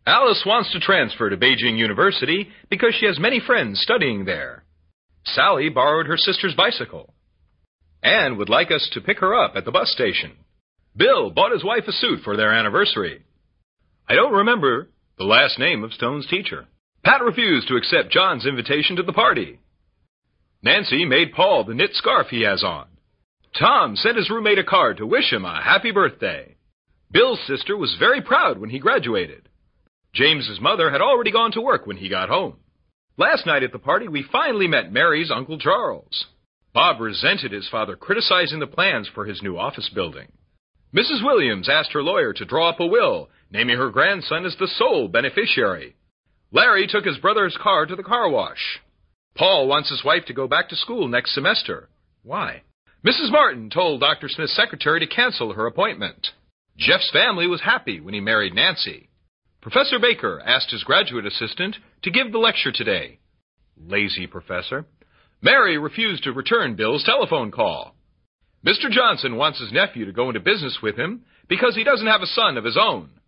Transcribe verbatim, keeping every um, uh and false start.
Alice wants to transfer to Beijing University because she has many friends studying there. Sally borrowed her sister's bicycle. Anne would like us to pick her up at the bus station. Bill bought his wife a suit for their anniversary. I don't remember the last name of Stone's teacher. Pat refused to accept John's invitation to the party. Nancy made Paul the knit scarf he has on. Tom sent his roommate a card to wish him a happy birthday. Bill's sister was very proud when he graduated. James's mother had already gone to work when he got home. Last night at the party, we finally met Mary's Uncle Charles. Bob resented his father criticizing the plans for his new office building. Missus Williams asked her lawyer to draw up a will, naming her grandson as the sole beneficiary. Larry took his brother's car to the car wash. Paul wants his wife to go back to school next semester. Why? Missus Martin told Doctor Smith's secretary to cancel her appointment. Jeff's family was happy when he married Nancy. Professor Baker asked his graduate assistant to give the lecture today. Lazy professor. Mary refused to return Bill's telephone call. Mister Johnson wants his nephew to go into business with him because he doesn't have a son of his own.